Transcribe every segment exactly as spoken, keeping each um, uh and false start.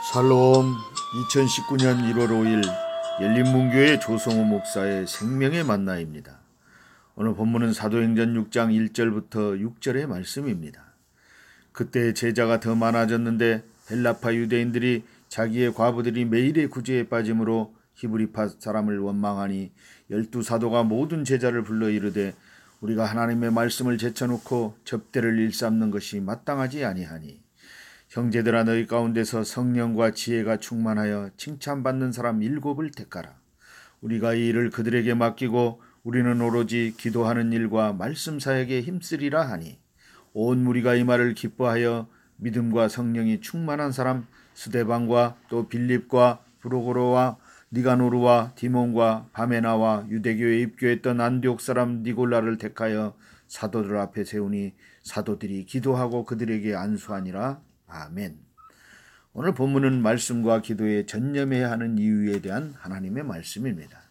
샬롬. 이천십구 년 일월 오일 열린문교회 조성호 목사의 생명의 만나입니다. 오늘 본문은 사도행전 육 장 일 절부터 육 절의 말씀입니다. 그때 제자가 더 많아졌는데 헬라파 유대인들이 자기의 과부들이 매일의 구제에 빠짐으로 히브리파 사람을 원망하니 열두 사도가 모든 제자를 불러 이르되 우리가 하나님의 말씀을 제쳐놓고 접대를 일삼는 것이 마땅하지 아니하니 형제들아 너희 가운데서 성령과 지혜가 충만하여 칭찬받는 사람 일곱을 택하라. 우리가 이 일을 그들에게 맡기고 우리는 오로지 기도하는 일과 말씀 사역에 힘쓰리라 하니 온 무리가 이 말을 기뻐하여 믿음과 성령이 충만한 사람 스데반과 또 빌립과 브로고로와 니가노르와 디몬과 바메나와 유대교에 입교했던 안디옥 사람 니골라를 택하여 사도들 앞에 세우니 사도들이 기도하고 그들에게 안수하니라. 아멘. 오늘 본문은 말씀과 기도에 전념해야 하는 이유에 대한 하나님의 말씀입니다.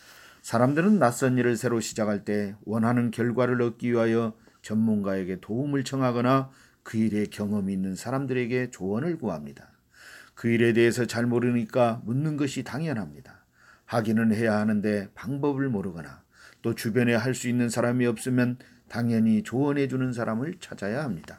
사람들은 낯선 일을 새로 시작할 때 원하는 결과를 얻기 위하여 전문가에게 도움을 청하거나 그 일에 경험이 있는 사람들에게 조언을 구합니다. 그 일에 대해서 잘 모르니까 묻는 것이 당연합니다. 하기는 해야 하는데 방법을 모르거나 또 주변에 할 수 있는 사람이 없으면 당연히 조언해 주는 사람을 찾아야 합니다.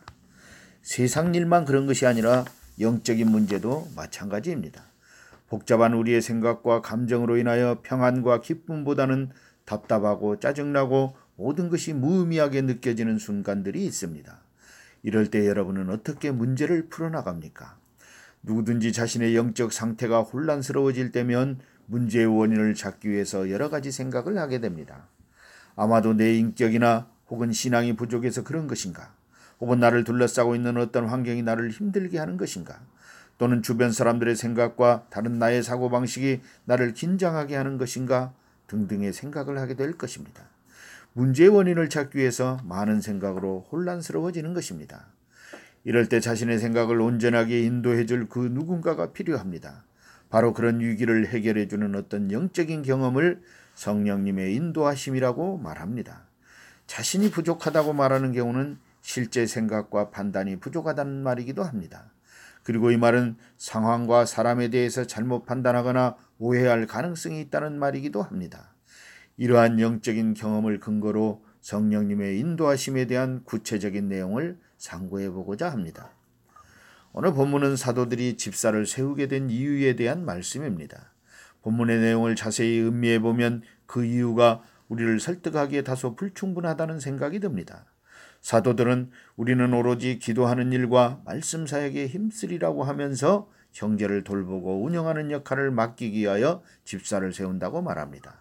세상 일만 그런 것이 아니라 영적인 문제도 마찬가지입니다. 복잡한 우리의 생각과 감정으로 인하여 평안과 기쁨보다는 답답하고 짜증나고 모든 것이 무의미하게 느껴지는 순간들이 있습니다. 이럴 때 여러분은 어떻게 문제를 풀어나갑니까? 누구든지 자신의 영적 상태가 혼란스러워질 때면 문제의 원인을 찾기 위해서 여러 가지 생각을 하게 됩니다. 아마도 내 인격이나 혹은 신앙이 부족해서 그런 것인가? 혹은 나를 둘러싸고 있는 어떤 환경이 나를 힘들게 하는 것인가? 또는 주변 사람들의 생각과 다른 나의 사고방식이 나를 긴장하게 하는 것인가? 등등의 생각을 하게 될 것입니다. 문제의 원인을 찾기 위해서 많은 생각으로 혼란스러워지는 것입니다. 이럴 때 자신의 생각을 온전하게 인도해 줄 그 누군가가 필요합니다. 바로 그런 위기를 해결해 주는 어떤 영적인 경험을 성령님의 인도하심이라고 말합니다. 자신이 부족하다고 말하는 경우는 실제 생각과 판단이 부족하다는 말이기도 합니다. 그리고 이 말은 상황과 사람에 대해서 잘못 판단하거나 오해할 가능성이 있다는 말이기도 합니다. 이러한 영적인 경험을 근거로 성령님의 인도하심에 대한 구체적인 내용을 상고해 보고자 합니다. 오늘 본문은 사도들이 집사를 세우게 된 이유에 대한 말씀입니다. 본문의 내용을 자세히 음미해 보면 그 이유가 우리를 설득하기에 다소 불충분하다는 생각이 듭니다. 사도들은 우리는 오로지 기도하는 일과 말씀 사역에 힘쓰리라고 하면서 형제를 돌보고 운영하는 역할을 맡기기 위하여 집사를 세운다고 말합니다.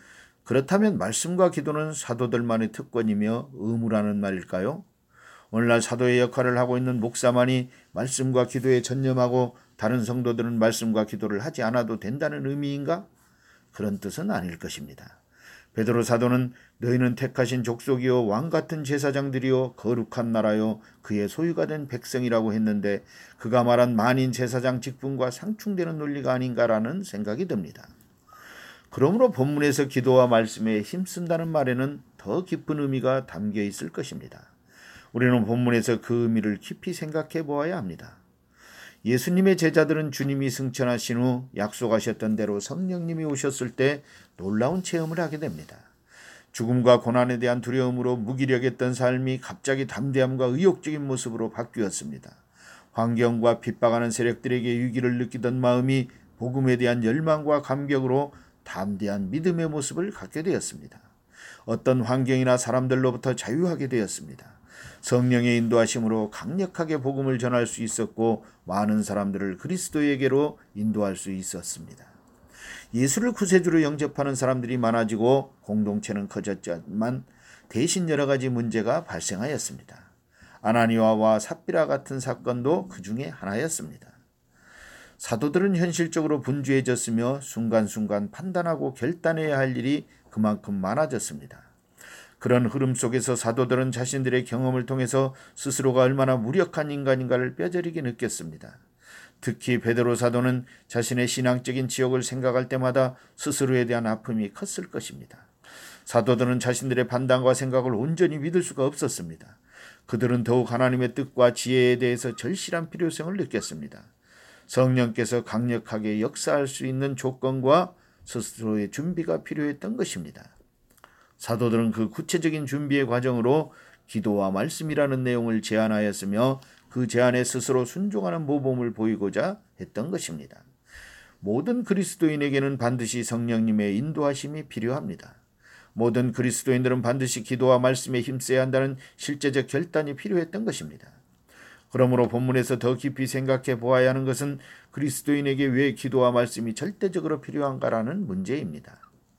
그렇다면 말씀과 기도는 사도들만의 특권이며 의무라는 말일까요? 오늘날 사도의 역할을 하고 있는 목사만이 말씀과 기도에 전념하고 다른 성도들은 말씀과 기도를 하지 않아도 된다는 의미인가? 그런 뜻은 아닐 것입니다. 베드로 사도는 너희는 택하신 족속이요 왕같은 제사장들이요 거룩한 나라요 그의 소유가 된 백성이라고 했는데 그가 말한 만인 제사장 직분과 상충되는 논리가 아닌가라는 생각이 듭니다. 그러므로 본문에서 기도와 말씀에 힘쓴다는 말에는 더 깊은 의미가 담겨 있을 것입니다. 우리는 본문에서 그 의미를 깊이 생각해 보아야 합니다. 예수님의 제자들은 주님이 승천하신 후 약속하셨던 대로 성령님이 오셨을 때 놀라운 체험을 하게 됩니다. 죽음과 고난에 대한 두려움으로 무기력했던 삶이 갑자기 담대함과 의욕적인 모습으로 바뀌었습니다. 환경과 핍박하는 세력들에게 위기를 느끼던 마음이 복음에 대한 열망과 감격으로 담대한 믿음의 모습을 갖게 되었습니다. 어떤 환경이나 사람들로부터 자유하게 되었습니다. 성령의 인도하심으로 강력하게 복음을 전할 수 있었고 많은 사람들을 그리스도에게로 인도할 수 있었습니다. 예수를 구세주로 영접하는 사람들이 많아지고 공동체는 커졌지만 대신 여러 가지 문제가 발생하였습니다. 아나니아와 삽비라 같은 사건도 그 중에 하나였습니다. 사도들은 현실적으로 분주해졌으며 순간순간 판단하고 결단해야 할 일이 그만큼 많아졌습니다. 그런 흐름 속에서 사도들은 자신들의 경험을 통해서 스스로가 얼마나 무력한 인간인가를 뼈저리게 느꼈습니다. 특히 베드로 사도는 자신의 신앙적인 지역을 생각할 때마다 스스로에 대한 아픔이 컸을 것입니다. 사도들은 자신들의 판단과 생각을 온전히 믿을 수가 없었습니다. 그들은 더욱 하나님의 뜻과 지혜에 대해서 절실한 필요성을 느꼈습니다. 성령께서 강력하게 역사할 수 있는 조건과 스스로의 준비가 필요했던 것입니다. 사도들은 그 구체적인 준비의 과정으로 기도와 말씀이라는 내용을 제안하였으며 그 제안에 스스로 순종하는 모범을 보이고자 했던 것입니다. 모든 그리스도인에게는 반드시 성령님의 인도하심이 필요합니다. 모든 그리스도인들은 반드시 기도와 말씀에 힘써야 한다는 실제적 결단이 필요했던 것입니다. 그러므로 본문에서 더 깊이 생각해 보아야 하는 것은 그리스도인에게 왜 기도와 말씀이 절대적으로 필요한가라는 문제입니다.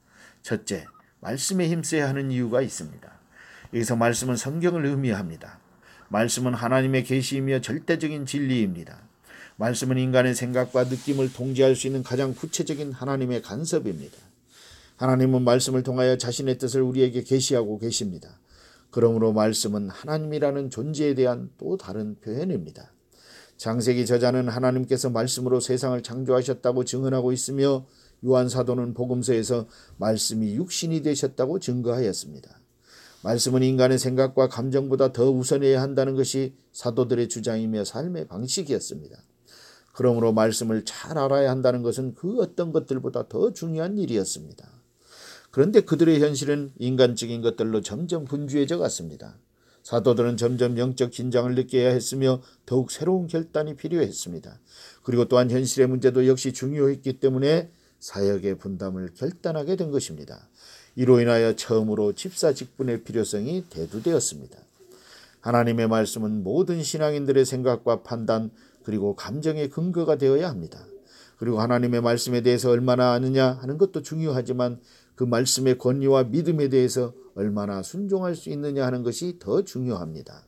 첫째, 말씀에 힘써야 하는 이유가 있습니다. 여기서 말씀은 성경을 의미합니다. 말씀은 하나님의 계시이며 절대적인 진리입니다. 말씀은 인간의 생각과 느낌을 통제할 수 있는 가장 구체적인 하나님의 간섭입니다. 하나님은 말씀을 통하여 자신의 뜻을 우리에게 계시하고 계십니다. 그러므로 말씀은 하나님이라는 존재에 대한 또 다른 표현입니다. 창세기 저자는 하나님께서 말씀으로 세상을 창조하셨다고 증언하고 있으며 요한 사도는 복음서에서 말씀이 육신이 되셨다고 증거하였습니다. 말씀은 인간의 생각과 감정보다 더 우선해야 한다는 것이 사도들의 주장이며 삶의 방식이었습니다. 그러므로 말씀을 잘 알아야 한다는 것은 그 어떤 것들보다 더 중요한 일이었습니다. 그런데 그들의 현실은 인간적인 것들로 점점 분주해져 갔습니다. 사도들은 점점 영적 긴장을 느껴야 했으며 더욱 새로운 결단이 필요했습니다. 그리고 또한 현실의 문제도 역시 중요했기 때문에 사역의 분담을 결단하게 된 것입니다. 이로 인하여 처음으로 집사 직분의 필요성이 대두되었습니다. 하나님의 말씀은 모든 신앙인들의 생각과 판단 그리고 감정의 근거가 되어야 합니다. 그리고 하나님의 말씀에 대해서 얼마나 아느냐 하는 것도 중요하지만 그 말씀의 권위와 믿음에 대해서 얼마나 순종할 수 있느냐 하는 것이 더 중요합니다.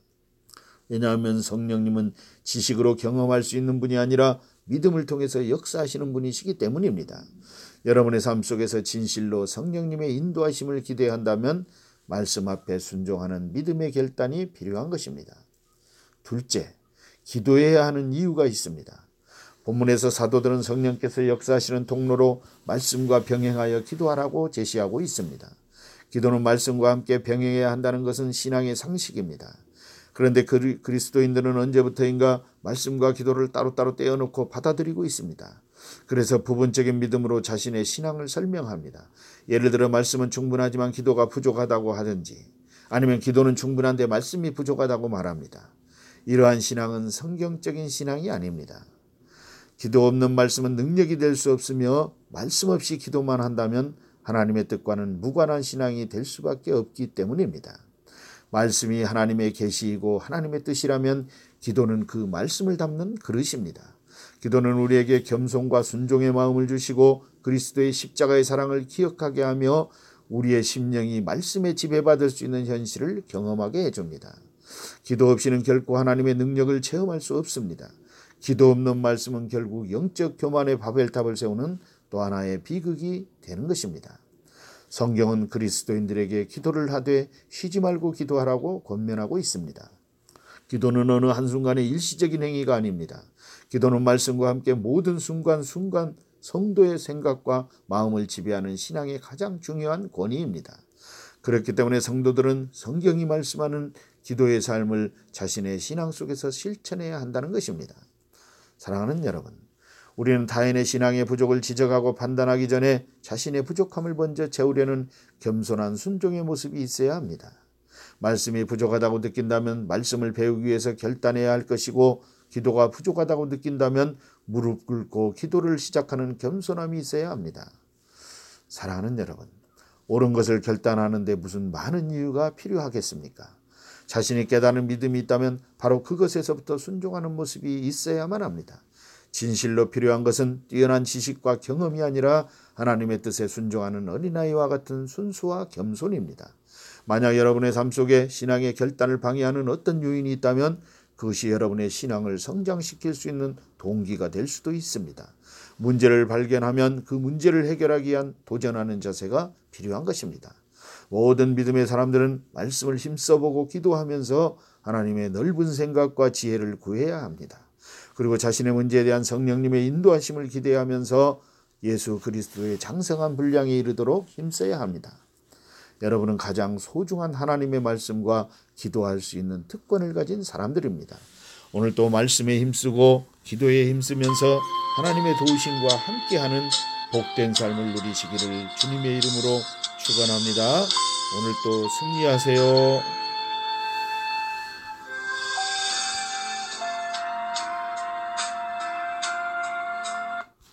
왜냐하면 성령님은 지식으로 경험할 수 있는 분이 아니라 믿음을 통해서 역사하시는 분이시기 때문입니다. 여러분의 삶 속에서 진실로 성령님의 인도하심을 기대한다면 말씀 앞에 순종하는 믿음의 결단이 필요한 것입니다. 둘째, 기도해야 하는 이유가 있습니다. 본문에서 사도들은 성령께서 역사하시는 통로로 말씀과 병행하여 기도하라고 제시하고 있습니다. 기도는 말씀과 함께 병행해야 한다는 것은 신앙의 상식입니다. 그런데 그리스도인들은 언제부터인가 말씀과 기도를 따로따로 떼어놓고 받아들이고 있습니다. 그래서 부분적인 믿음으로 자신의 신앙을 설명합니다. 예를 들어 말씀은 충분하지만 기도가 부족하다고 하든지 아니면 기도는 충분한데 말씀이 부족하다고 말합니다. 이러한 신앙은 성경적인 신앙이 아닙니다. 기도 없는 말씀은 능력이 될 수 없으며 말씀 없이 기도만 한다면 하나님의 뜻과는 무관한 신앙이 될 수밖에 없기 때문입니다. 말씀이 하나님의 계시이고 하나님의 뜻이라면 기도는 그 말씀을 담는 그릇입니다. 기도는 우리에게 겸손과 순종의 마음을 주시고 그리스도의 십자가의 사랑을 기억하게 하며 우리의 심령이 말씀에 지배받을 수 있는 현실을 경험하게 해줍니다. 기도 없이는 결코 하나님의 능력을 체험할 수 없습니다. 기도 없는 말씀은 결국 영적 교만의 바벨탑을 세우는 또 하나의 비극이 되는 것입니다. 성경은 그리스도인들에게 기도를 하되 쉬지 말고 기도하라고 권면하고 있습니다. 기도는 어느 한순간의 일시적인 행위가 아닙니다. 기도는 말씀과 함께 모든 순간순간 성도의 생각과 마음을 지배하는 신앙의 가장 중요한 권위입니다. 그렇기 때문에 성도들은 성경이 말씀하는 기도의 삶을 자신의 신앙 속에서 실천해야 한다는 것입니다. 사랑하는 여러분, 우리는 타인의 신앙의 부족을 지적하고 판단하기 전에 자신의 부족함을 먼저 채우려는 겸손한 순종의 모습이 있어야 합니다. 말씀이 부족하다고 느낀다면 말씀을 배우기 위해서 결단해야 할 것이고 기도가 부족하다고 느낀다면 무릎 꿇고 기도를 시작하는 겸손함이 있어야 합니다. 사랑하는 여러분, 옳은 것을 결단하는 데 무슨 많은 이유가 필요하겠습니까? 자신이 깨닫는 믿음이 있다면 바로 그것에서부터 순종하는 모습이 있어야만 합니다. 진실로 필요한 것은 뛰어난 지식과 경험이 아니라 하나님의 뜻에 순종하는 어린아이와 같은 순수와 겸손입니다. 만약 여러분의 삶 속에 신앙의 결단을 방해하는 어떤 요인이 있다면 그것이 여러분의 신앙을 성장시킬 수 있는 동기가 될 수도 있습니다. 문제를 발견하면 그 문제를 해결하기 위한 도전하는 자세가 필요한 것입니다. 모든 믿음의 사람들은 말씀을 힘써보고 기도하면서 하나님의 넓은 생각과 지혜를 구해야 합니다. 그리고 자신의 문제에 대한 성령님의 인도하심을 기대하면서 예수 그리스도의 장성한 분량에 이르도록 힘써야 합니다. 여러분은 가장 소중한 하나님의 말씀과 기도할 수 있는 특권을 가진 사람들입니다. 오늘 또 말씀에 힘쓰고 기도에 힘쓰면서 하나님의 도우심과 함께하는 복된 삶을 누리시기를 주님의 이름으로 축원합니다. 오늘 또 승리하세요.